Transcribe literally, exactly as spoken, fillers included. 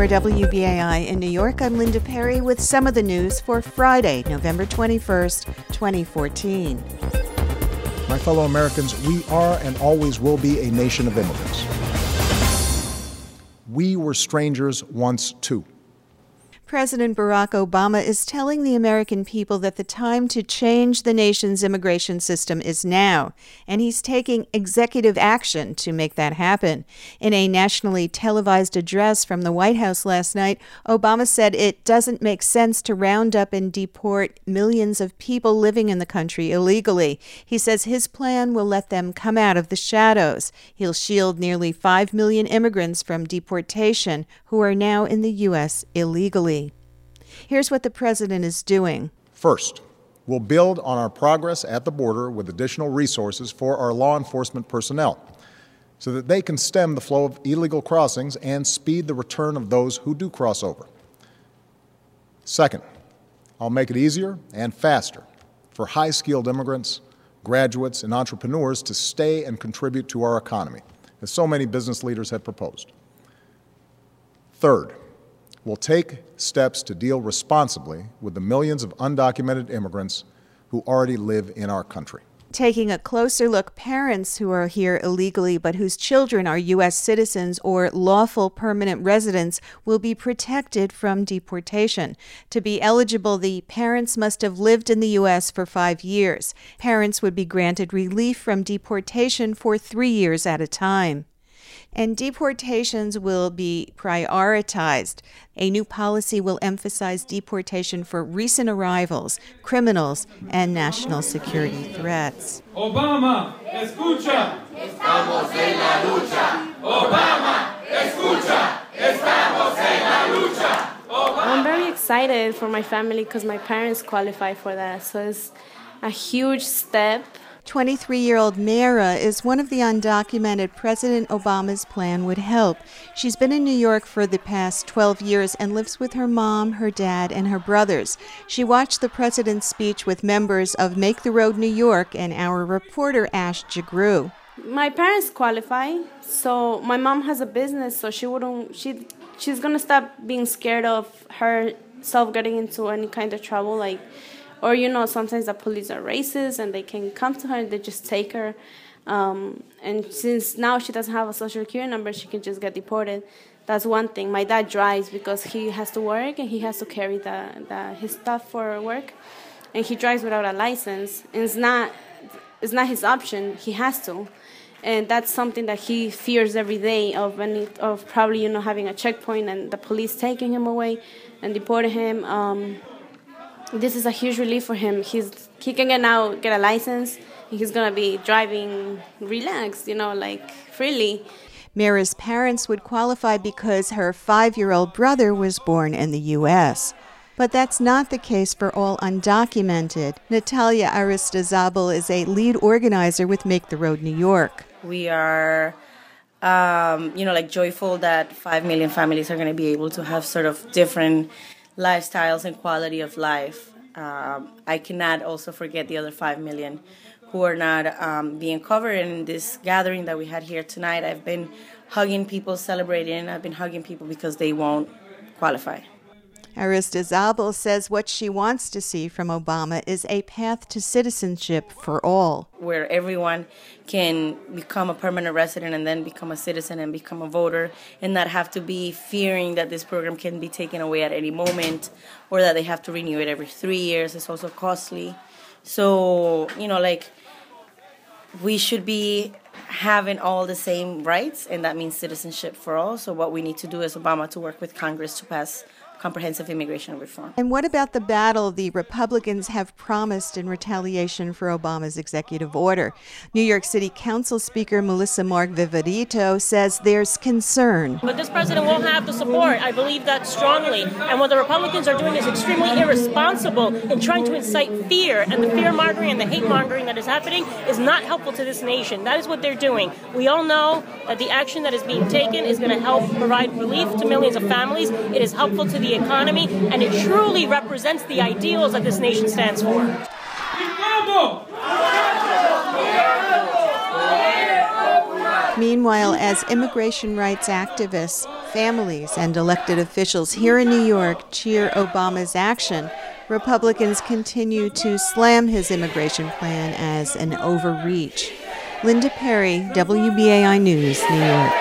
For W B A I in New York, I'm Linda Perry with some of the news for Friday, November twenty-first, twenty fourteen. My fellow Americans, we are and always will be a nation of immigrants. We were strangers once, too. President Barack Obama is telling the American people that the time to change the nation's immigration system is now, and he's taking executive action to make that happen. In a nationally televised address from the White House last night, Obama said it doesn't make sense to round up and deport millions of people living in the country illegally. He says his plan will let them come out of the shadows. He'll shield nearly five million immigrants from deportation who are now in the U S illegally. Here's what the president is doing. First, we'll build on our progress at the border with additional resources for our law enforcement personnel so that they can stem the flow of illegal crossings and speed the return of those who do cross over. Second, I'll make it easier and faster for high-skilled immigrants, graduates, and entrepreneurs to stay and contribute to our economy, as so many business leaders have proposed. Third, we'll take steps to deal responsibly with the millions of undocumented immigrants who already live in our country. Taking a closer look, parents who are here illegally but whose children are U S citizens or lawful permanent residents will be protected from deportation. To be eligible, the parents must have lived in the U S for five years. Parents would be granted relief from deportation for three years at a time. And deportations will be prioritized. A new policy will emphasize deportation for recent arrivals, criminals, and national security threats. Obama, escucha. Estamos en la lucha. Obama, escucha. Estamos en la lucha. Obama. I'm very excited for my family because my parents qualify for that. So it's a huge step. twenty-three-year-old Mayra is one of the undocumented President Obama's plan would help. She's been in New York for the past twelve years and lives with her mom, her dad, and her brothers. She watched the president's speech with members of Make the Road New York and our reporter Ash Jagru. My parents qualify, so my mom has a business, so she wouldn't. She she's gonna stop being scared of herself getting into any kind of trouble, like. Or, you know, sometimes the police are racist and they can come to her and they just take her. Um, and since now she doesn't have a social security number, she can just get deported. That's one thing. My dad drives because he has to work and he has to carry the, the his stuff for work. And he drives without a license. And it's not, it's not his option. He has to. And that's something that he fears every day of, any, of probably, you know, having a checkpoint and the police taking him away and deporting him. Um, This is a huge relief for him. He's he can get now get a license. He's gonna be driving relaxed, you know, like freely. Mayra's parents would qualify because her five-year-old brother was born in the U S But that's not the case for all undocumented. Natalia Aristizabal is a lead organizer with Make the Road New York. We are, um, you know, like joyful that five million families are going to be able to have sort of different lifestyles and quality of life. Um, I cannot also forget the other five million who are not um, being covered in this gathering that we had here tonight. I've been hugging people, celebrating. I've been hugging people because they won't qualify. Aristizabal says what she wants to see from Obama is a path to citizenship for all. Where everyone can become a permanent resident and then become a citizen and become a voter and not have to be fearing that this program can be taken away at any moment or that they have to renew it every three years. It's also costly. So, you know, like, we should be having all the same rights, and that means citizenship for all. So what we need to do is Obama to work with Congress to pass comprehensive immigration reform. And what about the battle the Republicans have promised in retaliation for Obama's executive order? New York City Council Speaker Melissa Mark-Viverito says there's concern. But this president won't have the support. I believe that strongly. And what the Republicans are doing is extremely irresponsible in trying to incite fear. And the fear-mongering and the hate-mongering that is happening is not helpful to this nation. That is what they're doing. We all know that the action that is being taken is going to help provide relief to millions of families. It is helpful to the economy, and it truly represents the ideals that this nation stands for. Meanwhile, as immigration rights activists Families and elected officials here in New York cheer Obama's action. Republicans continue to slam his immigration plan as an overreach. Linda Perry, W B A I News, New York.